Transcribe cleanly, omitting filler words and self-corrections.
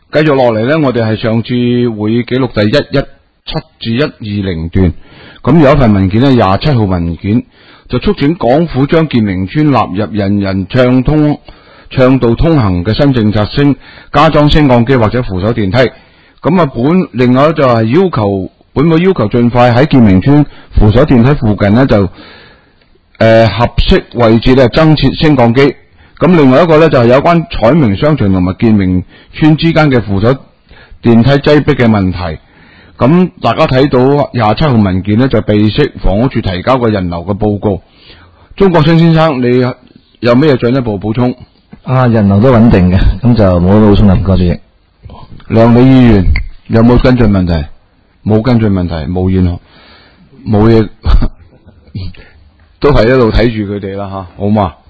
繼續落嚟咧，我哋係上次會記錄第117至120段，咁有一份文件咧，27號文件就促請港府將健明邨納入人人暢道通行嘅新政策，加裝升降機或者扶手電梯。咁啊，另外就係本會要求盡快喺健明邨扶手電梯附近呢，就合適位置咧增設升降機。咁另外一個咧就係有關彩明商場同埋健明邨之間嘅扶手電梯擠迫嘅問題。咁大家睇到27號文件咧就備悉房屋署提交嘅人流嘅報告。鍾國清先生，你有咩進一步補充？ 人流都穩定嘅，咁就冇補充啦。唔該主席。 梁美議員有冇跟進問題？冇跟進問題，冇怨，冇嘢，都係一路睇住佢哋啦吓，好嘛？